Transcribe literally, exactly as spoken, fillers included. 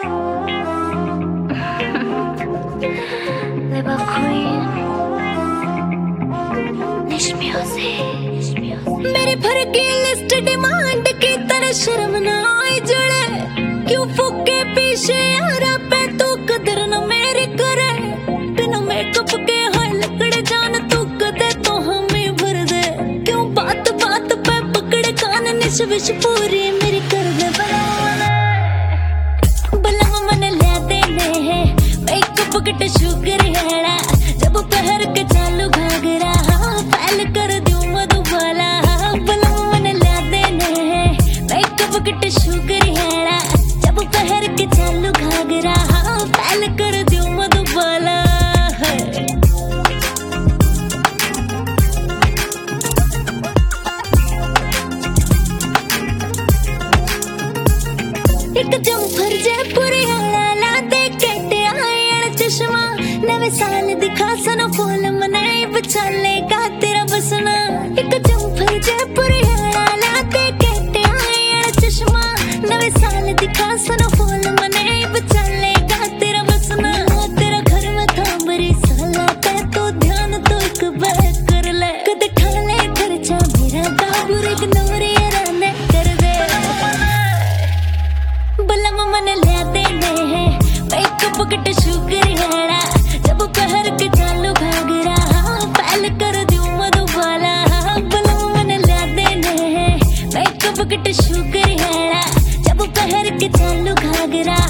Liver Queen, Nish Music, मेरे भर की लिस्ट डिमांड की तरह शर्म ना आए जड़े, क्यों फूके पीछे यारा पे तू कदर न मेरी करे। बिना मेकअप के हाय लकड़े जान तू कदे तो हमें भर दे, क्यों बात बात पे पकड़े कान निश विश पूरी मेरी कर दे। बलम मन ले देने है मेकअप किट शुगर हेड़ा, जब पहर के चालू घाघरा फैल कर दूं मधुबाला। बलम मन ले देने है मेकअप किट शुगर हेड़ा, जब पहर के चालू घाघरा फैल कर दूं मधुबाला। एक जम्फर जयपुर ला दे के आया चश्मा, नवे साल दिखा सनो फूल मनाई बचालेगा तेरा बसना। एक जम्फर जयपुर ला दे के आया चश्मा, नवे साल दिखा सनो फूल मनाई बचालेगा तेरा बसना। तेरा घर में था बड़ी साला ते तो ध्यान तो एक बार कर ले, कद ठाले खर्चा मेरा दाबुर एक नवरी रहने कर दे। बलम मन ले देने है मेकअप किट शुगर हेड़ा, जब पहर के चालू घाघरा फैल कर दूं मधुबाला। बलम मन ले देने है मेकअप किट शुगर हेड़ा, जब पहर के चालू घाघरा